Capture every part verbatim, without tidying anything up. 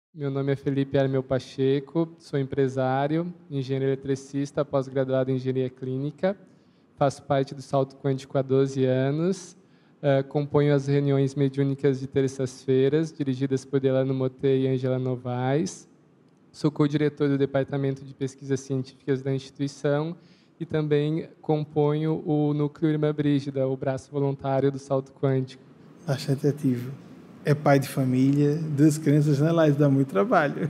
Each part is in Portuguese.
Meu nome é Felipe Hermel Pacheco, sou empresário, engenheiro eletricista, pós-graduado em engenharia clínica, faço parte do Salto Quântico há doze anos, uh, componho as reuniões mediúnicas de terças-feiras, dirigidas por Delano Motê e Angela Novaes, sou co-diretor do Departamento de Pesquisas Científicas da instituição e também componho o Núcleo Irmã Brígida, o braço voluntário do Salto Quântico. Bastante ativo. É pai de família, duas crianças na live, dá muito trabalho.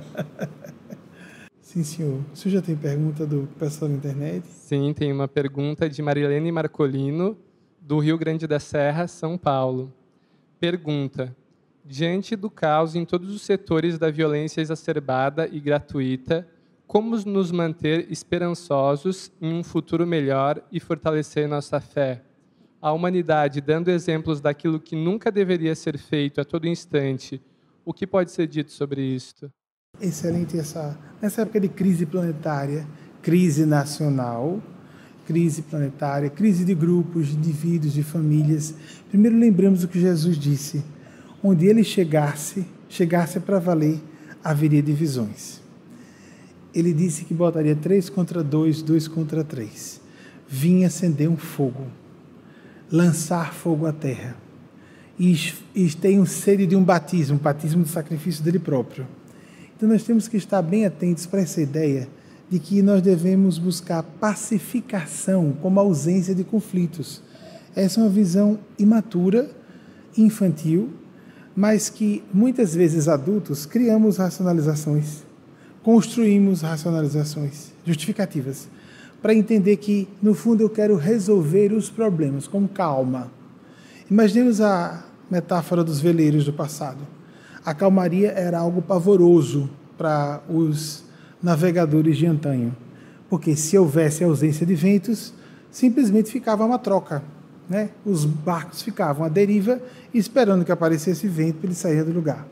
Sim, senhor. O senhor já tem pergunta do pessoal da internet? Sim, tem uma pergunta de Marilene Marcolino, do Rio Grande da Serra, São Paulo. Pergunta: diante do caos em todos os setores da violência exacerbada e gratuita, como nos manter esperançosos em um futuro melhor e fortalecer nossa fé? A humanidade dando exemplos daquilo que nunca deveria ser feito a todo instante. O que pode ser dito sobre isto? Excelente essa. Nessa época de crise planetária, crise nacional, crise planetária, crise de grupos, de indivíduos, de famílias. Primeiro lembramos o que Jesus disse: onde ele chegasse, chegasse para valer, haveria divisões. Ele disse que botaria três contra dois, dois contra três. Vinha acender um fogo, lançar fogo à terra. E, e tem um sede de um batismo, um batismo do sacrifício dele próprio. Então nós temos que estar bem atentos para essa ideia de que nós devemos buscar pacificação como ausência de conflitos. Essa é uma visão imatura, infantil, mas que muitas vezes adultos criamos racionalizações, construímos racionalizações justificativas, para entender que, no fundo, eu quero resolver os problemas com calma. Imaginemos a metáfora dos veleiros do passado. A calmaria era algo pavoroso para os navegadores de antanho, porque se houvesse ausência de ventos, simplesmente ficava uma troca, né? Os barcos ficavam à deriva, esperando que aparecesse vento para eles saírem do lugar.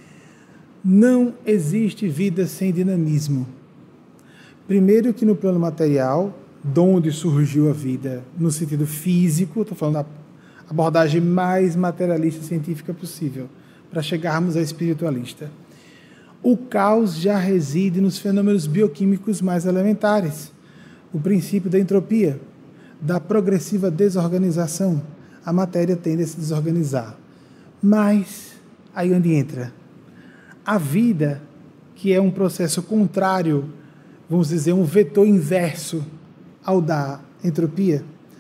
Não existe vida sem dinamismo. Primeiro que no plano material, de onde surgiu a vida no sentido físico, estou falando da abordagem mais materialista científica possível, para chegarmos à espiritualista. O caos já reside nos fenômenos bioquímicos mais elementares. O princípio da entropia, da progressiva desorganização. A matéria tende a se desorganizar. Mas, aí onde entra? A vida, que é um processo contrário, vamos dizer, um vetor inverso ao da entropia,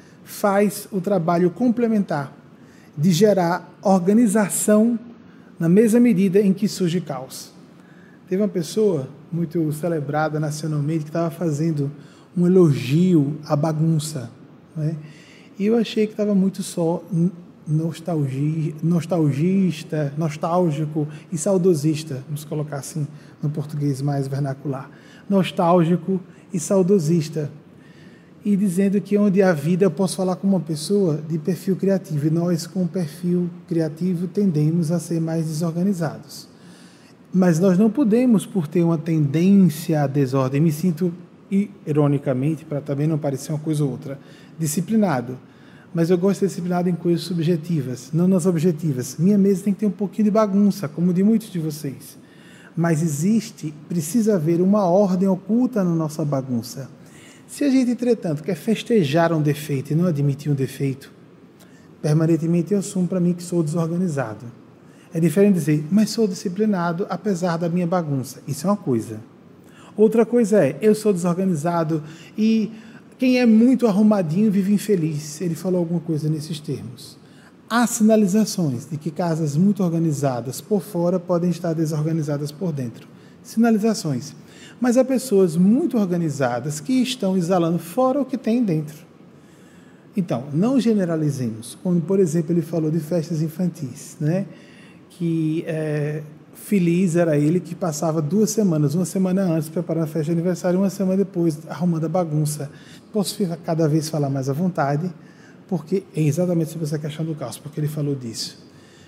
faz o trabalho complementar de gerar organização na mesma medida em que surge caos. Teve uma pessoa muito celebrada nacionalmente que estava fazendo um elogio à bagunça, né? E eu achei que estava muito só nostalgia, nostalgista, nostálgico e saudosista, vamos colocar assim no português mais vernacular, nostálgico e saudosista, e dizendo que onde há vida eu posso falar com uma pessoa de perfil criativo, e nós com perfil criativo tendemos a ser mais desorganizados. Mas nós não podemos, por ter uma tendência à desordem, me sinto, ironicamente, para também não parecer uma coisa ou outra, disciplinado. Mas eu gosto de ser disciplinado em coisas subjetivas, não nas objetivas. Minha mesa tem que ter um pouquinho de bagunça, como de muitos de vocês. Mas existe, precisa haver uma ordem oculta na nossa bagunça. Se a gente, entretanto, quer festejar um defeito e não admitir um defeito, permanentemente eu assumo para mim que sou desorganizado. É diferente dizer, mas sou disciplinado apesar da minha bagunça. Isso é uma coisa. Outra coisa é, eu sou desorganizado e quem é muito arrumadinho vive infeliz. Ele falou alguma coisa nesses termos. Há sinalizações de que casas muito organizadas por fora podem estar desorganizadas por dentro. Sinalizações. Mas há pessoas muito organizadas que estão exalando fora o que tem dentro. Então, não generalizemos. Quando, por exemplo, ele falou de festas infantis, né? Que é, feliz era ele que passava duas semanas, uma semana antes preparando a festa de aniversário, uma semana depois arrumando a bagunça. Posso ficar cada vez falar mais à vontade, porque é exatamente sobre essa questão do caos, porque ele falou disso.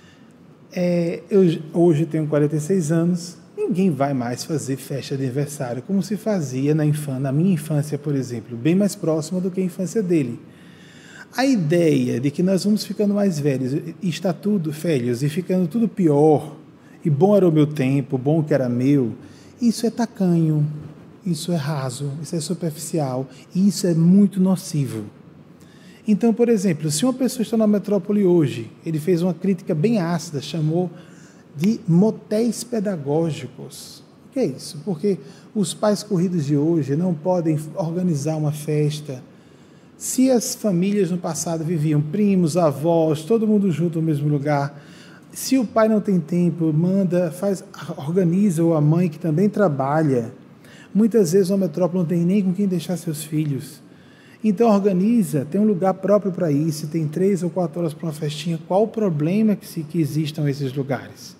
É, eu hoje tenho quarenta e seis anos, ninguém vai mais fazer festa de aniversário como se fazia na, infância, na minha infância, por exemplo, bem mais próxima do que a infância dele. A ideia de que nós vamos ficando mais velhos e está tudo velhos e ficando tudo pior e bom era o meu tempo, bom que era meu, isso é tacanho, isso é raso, isso é superficial, e isso é muito nocivo. Então, por exemplo, se uma pessoa está na metrópole hoje, ele fez uma crítica bem ácida, chamou de motéis pedagógicos. O que é isso? Porque os pais corridos de hoje não podem organizar uma festa. Se as famílias no passado viviam primos, avós, todo mundo junto no mesmo lugar, se o pai não tem tempo, manda, faz, organiza, ou a mãe que também trabalha, muitas vezes uma metrópole não tem nem com quem deixar seus filhos. Então organiza, tem um lugar próprio para isso, tem três ou quatro horas para uma festinha. Qual o problema que, se, que existam esses lugares?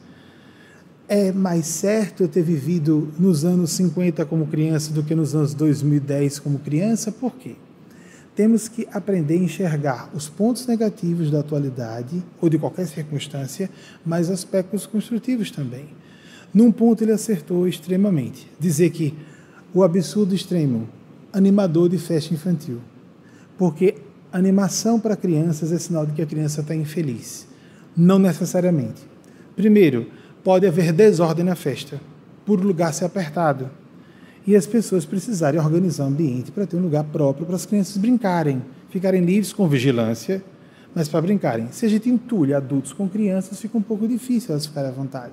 É mais certo eu ter vivido nos anos cinquenta como criança do que nos anos dois mil e dez como criança? Por quê? Temos que aprender a enxergar os pontos negativos da atualidade, ou de qualquer circunstância, mas aspectos construtivos também. Num ponto ele acertou extremamente. Dizer que o absurdo extremo, animador de festa infantil. Porque animação para crianças é sinal de que a criança está infeliz. Não necessariamente. Primeiro, pode haver desordem na festa, por o lugar ser apertado. E as pessoas precisarem organizar um ambiente para ter um lugar próprio para as crianças brincarem, ficarem livres com vigilância, mas para brincarem. Se a gente entulha adultos com crianças, fica um pouco difícil elas ficarem à vontade.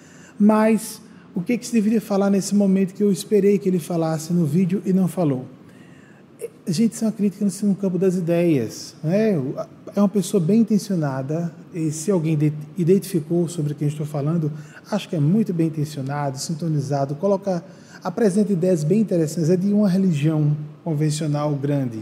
Mas o que, que se deveria falar nesse momento que eu esperei que ele falasse no vídeo e não falou? Gente, isso é uma crítica no campo das ideias. Né? É uma pessoa bem intencionada, e se alguém identificou sobre quem estou falando, acho que é muito bem intencionado, sintonizado, coloca, apresenta ideias bem interessantes, é de uma religião convencional grande.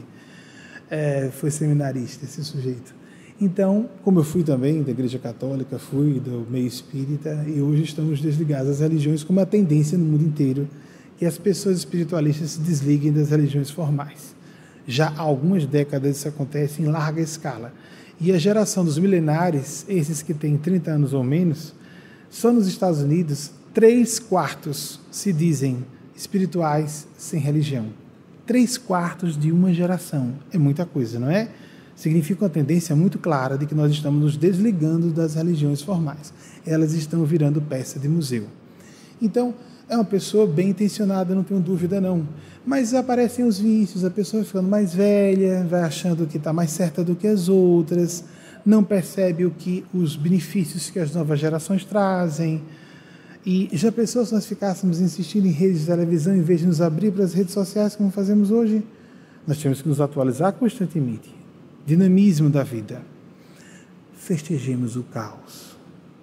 É, foi seminarista esse sujeito. Então, como eu fui também da Igreja Católica, fui do meio espírita, e hoje estamos desligados das religiões, como a tendência no mundo inteiro, que as pessoas espiritualistas se desliguem das religiões formais. Já há algumas décadas isso acontece em larga escala. E a geração dos milenares, esses que têm trinta anos ou menos, só nos Estados Unidos, três quartos se dizem espirituais sem religião. Três quartos de uma geração. É muita coisa, não é? Significa uma tendência muito clara de que nós estamos nos desligando das religiões formais. Elas estão virando peça de museu. Então, é uma pessoa bem intencionada, não tenho dúvida não. Mas aparecem os vícios, a pessoa ficando mais velha, vai achando que está mais certa do que as outras, não percebe o que, os benefícios que as novas gerações trazem. E já pensou se nós ficássemos insistindo em redes de televisão em vez de nos abrir para as redes sociais como fazemos hoje? Nós temos que nos atualizar constantemente. Dinamismo da vida. Festejemos o caos.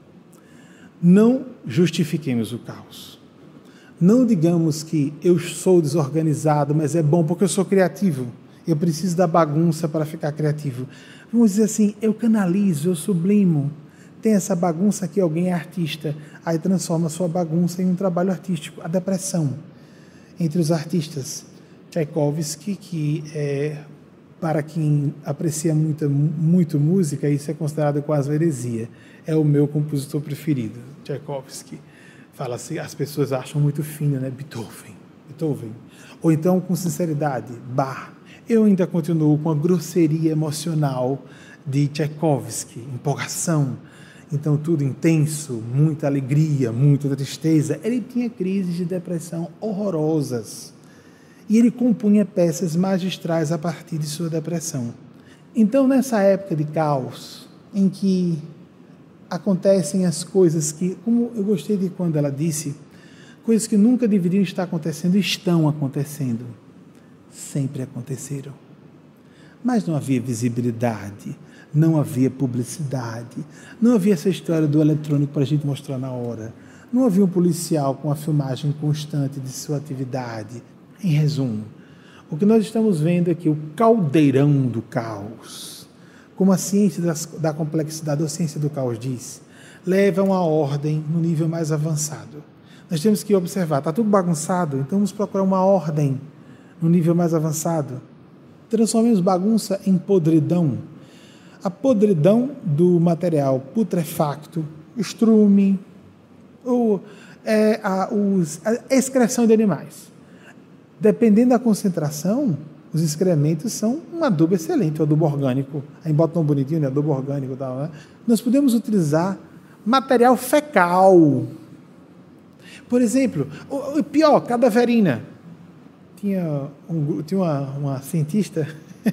Não justifiquemos o caos. Não digamos que eu sou desorganizado, mas é bom porque eu sou criativo. Eu preciso da bagunça para ficar criativo. Vamos dizer assim, eu canalizo, eu sublimo. Tem essa bagunça que alguém é artista, aí transforma a sua bagunça em um trabalho artístico. A depressão entre os artistas. Tchaikovsky, que é, para quem aprecia muito, muito música, isso é considerado quase uma heresia. É o meu compositor preferido, Tchaikovsky. Fala assim, as pessoas acham muito fino, né? Beethoven, Beethoven. Ou então, com sinceridade, Bach. Eu ainda continuo com a grosseria emocional de Tchaikovsky, empolgação. Então, tudo intenso, muita alegria, muita tristeza. Ele tinha crises de depressão horrorosas. E ele compunha peças magistrais a partir de sua depressão. Então, nessa época de caos, em que acontecem as coisas que, como eu gostei de quando ela disse, coisas que nunca deveriam estar acontecendo, estão acontecendo. Sempre aconteceram. Mas não havia visibilidade, não havia publicidade, não havia essa história do eletrônico para a gente mostrar na hora, não havia um policial com a filmagem constante de sua atividade. Em resumo, o que nós estamos vendo é que o caldeirão do caos, como a ciência das, da complexidade, ou a ciência do caos diz, leva a uma ordem no nível mais avançado. Nós temos que observar, está tudo bagunçado, então vamos procurar uma ordem no nível mais avançado. Transformemos bagunça em podridão. A podridão do material putrefacto, estrume, ou é, a, os, a excreção de animais. Dependendo da concentração, os excrementos são um adubo excelente, o adubo orgânico. Aí bota tão bonitinho, né? Adubo orgânico e tal, né? Nós podemos utilizar material fecal. Por exemplo, o, o pior, cadaverina. Tinha, um, tinha uma, uma cientista,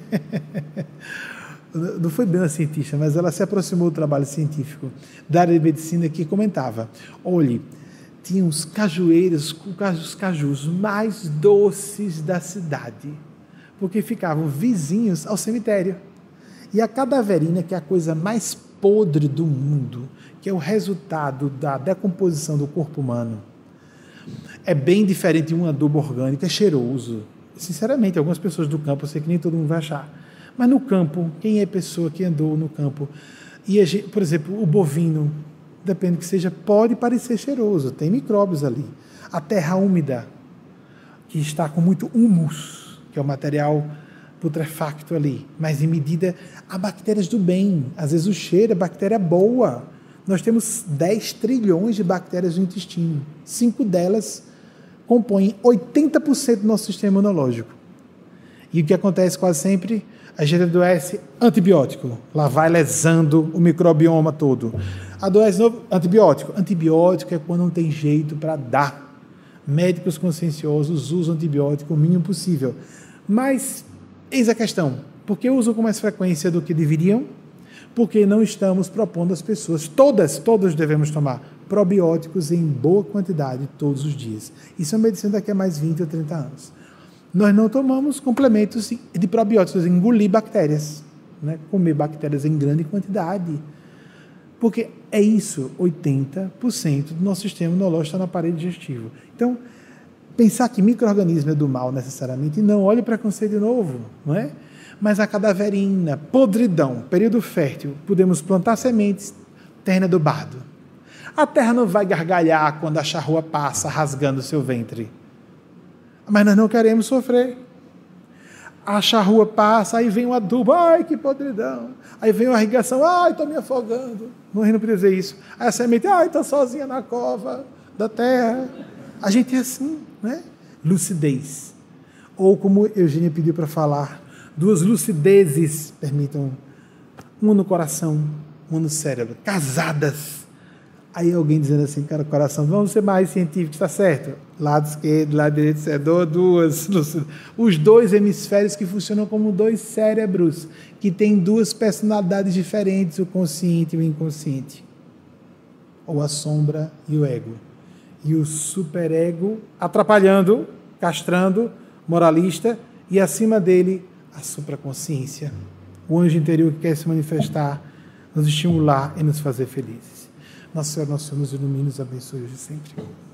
não foi bem uma cientista, mas ela se aproximou do trabalho científico da área de medicina, que comentava, olhe, tinha os cajueiros, os cajus mais doces da cidade, porque ficavam vizinhos ao cemitério. E a cadaverina, que é a coisa mais podre do mundo, que é o resultado da decomposição do corpo humano, é bem diferente de um adubo orgânico, é cheiroso. Sinceramente, algumas pessoas do campo, eu sei que nem todo mundo vai achar, mas no campo, quem é pessoa que andou no campo, e a gente, por exemplo, o bovino, depende que seja, pode parecer cheiroso, tem micróbios ali. A terra úmida, que está com muito humus, que é o material putrefacto ali, mas em medida, há bactérias do bem, às vezes o cheiro é bactéria boa. Nós temos dez trilhões de bactérias no intestino, cinco delas compõem oitenta por cento do nosso sistema imunológico. E o que acontece quase sempre? A gente adoece antibiótico, lá vai lesando o microbioma todo. Adoece novo antibiótico. Antibiótico é quando não tem jeito para dar. Médicos conscienciosos usam antibiótico o mínimo possível. Mas, eis a questão, por que usam com mais frequência do que deveriam? Porque não estamos propondo às pessoas, todas, todas devemos tomar probióticos em boa quantidade todos os dias. Isso é uma medicina daqui a mais vinte ou trinta anos. Nós não tomamos complementos de probióticos, engolir bactérias, né? Comer bactérias em grande quantidade. Porque é isso, oitenta por cento do nosso sistema imunológico está no aparelho digestivo. Então, pensar que micro-organismo é do mal necessariamente, não, olhe para conceito de novo, não é? Mas a cadaverina, podridão, período fértil, podemos plantar sementes, terreno adubado. A terra não vai gargalhar quando a charrua passa rasgando o seu ventre. Mas nós não queremos sofrer. A charrua passa, aí vem o adubo, ai que podridão. Aí vem a irrigação, ai estou me afogando. Não, não podia dizer isso. Aí a semente, ai estou sozinha na cova da terra. A gente é assim, né? Lucidez. Ou como Eugênia pediu para falar, duas lucidezes, permitam, uma no coração, uma no cérebro, casadas. Aí alguém dizendo assim, cara, coração, vamos ser mais científicos, está certo? Lado esquerdo, lado direito, cérebro, duas, os dois hemisférios que funcionam como dois cérebros, que têm duas personalidades diferentes, o consciente e o inconsciente. Ou a sombra e o ego. E o superego atrapalhando, castrando, moralista, e acima dele, a supraconsciência, o anjo interior que quer se manifestar, nos estimular e nos fazer felizes. Nossa Senhora, nosso Senhor, nos ilumine e nos abençoe hoje e sempre.